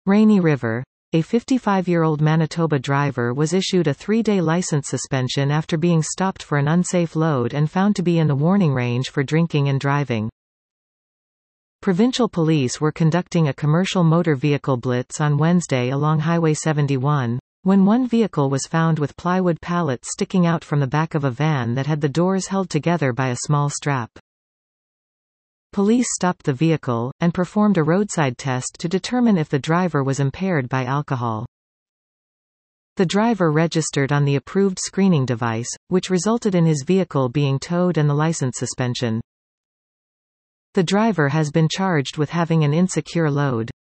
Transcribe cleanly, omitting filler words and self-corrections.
Rainy River. A 55-year-old Manitoba driver was issued a 3-day license suspension after being stopped for an unsafe load and found to be in the warning range for drinking and driving. Provincial police were conducting a commercial motor vehicle blitz on Wednesday along Highway 71, when one vehicle was found with plywood pallets sticking out from the back of a van that had the doors held together by a small strap. Police stopped the vehicle, and performed a roadside test to determine if the driver was impaired by alcohol. The driver registered on the approved screening device, which resulted in his vehicle being towed and the license suspension. The driver has been charged with having an insecure load.